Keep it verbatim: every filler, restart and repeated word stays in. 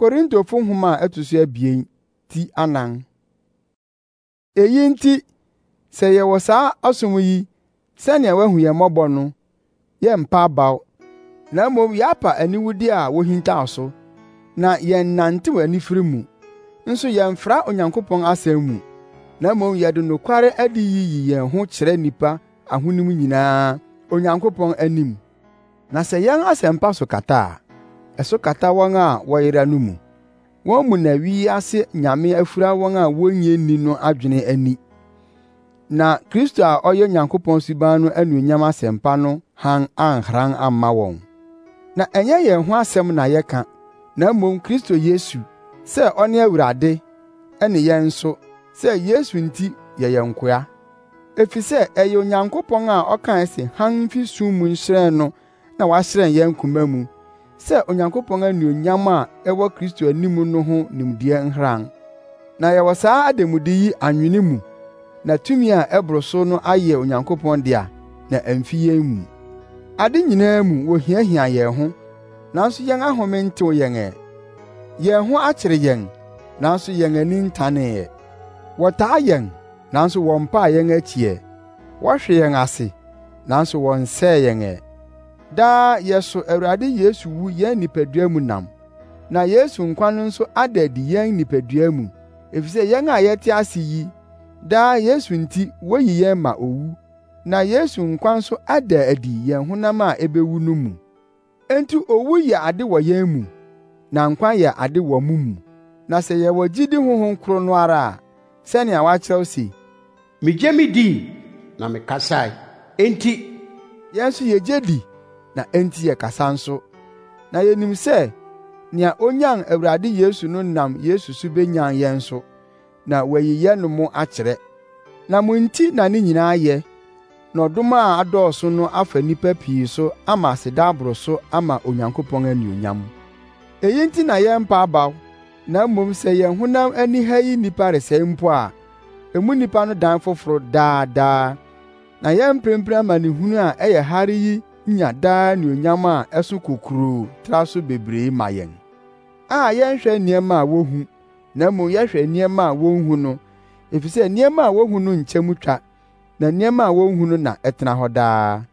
Korintofo nhoma a ɛto so abien ti anan. Eyi nti, sɛ yɛwɔ saa asom yi, sɛnea wahu yɛn mmɔbɔ no, yɛmpa abaw, na mmom yɛapa aniwude a wohintaw so, na yɛnnantew anifere mu, nso yɛmfra Onyankopɔn asɛm mu, na mmom yɛde nokware adiyi yi yɛn ho kyerɛ nnipa ahonim nyinaa, Onyankopɔn anim. Na sɛ yɛn asɛmpa so kata a, ɛso kata wɔn a wɔyera no mu. Wɔn mu na wiase nyame afura wɔn a wonnye nni no adwene ani. Na Kristo a ɔyɛ Onyankopɔn suban no anuonyam asɛmpa no hann anhran amma wɔn. Na ɛnyɛ yɛn ho asɛm na yɛka, na mmom Kristo Yesu, sɛ ɔne Awurade, ɛne yɛn nso, sɛ Yesu nti yɛyɛ nkoa. Efisɛ ɛyɛ Onyankopɔn a ɔkae se hann mfi sum mu nhyerɛn no na wahyerɛn yɛn koma mu, sɛ Onyankopɔn anuonyam a ɛwɔ Kristo anim no ho nimdeɛ nhran. Na yɛwɔ saa ademude yi anwene mu, na tumi a ɛboro so no ayɛ Onyankopɔn dea, na amfi yɛn mu. Ade nyinaa mu wohiahia yɛn ho, nanso yɛn ahome ntew yɛn ɛ. Yɛn ho akyere yɛn, nanso yɛn ani ntanee ɛ. Wɔtaa yɛn, nanso wɔmpaa yɛn akyi ɛ. Wɔhwe yɛn ase, nanso wɔnsɛe yɛn ɛ. Daa yɛso Awurade Yesu wu yɛn nipadua mu nam, na Yesu nkwa no nso ada adi yɛn nipadua mu, efisɛ yɛn a yɛte ase yi, daa Yesu nti woyi yɛn ma owu, na Yesu nkwa nso ada adi yɛn honam a ebewu no mu. Enti owu yɛ ade wɔ yɛn mu, na nkwa yɛ ade wɔ mo mu. Na sɛ yɛwɔ gyidi honhom koro no ara a, sɛnea wakyerɛw se, “Migye me dii, na mekasae, enti yɛn nso yegye di, na enti yɛkasa nso. Na yenim sɛ nea onyan Awurade Yesu no nam Yesu so benyan yɛn nso, na wayi yɛn mo akyerɛ. Na mo nti na ne nyinaa yɛ, na ɔdom a adɔɔso no afa nnipa pii so ama aseda aboro so ama Onyankopɔn anuonyam. Eyi nti na yɛmpa abaw, na mmom sɛ yɛn honam ani ha yi nnipa resɛe mpo a, emu nnipa no dan foforo daa daa. Na yɛn mprempren amanehunu a ɛyɛ hare yi nya daa anuonyam a ɛso kokuroo tra so bebree ma yɛn. A yɛnhwɛ nneɛma a wohu, na mmom yɛhwɛ nneɛma a wonhu no, efisɛ nneɛma a wohu no nkyɛ mu twa, na nneɛma a wonhu no na ɛtena hɔ daa.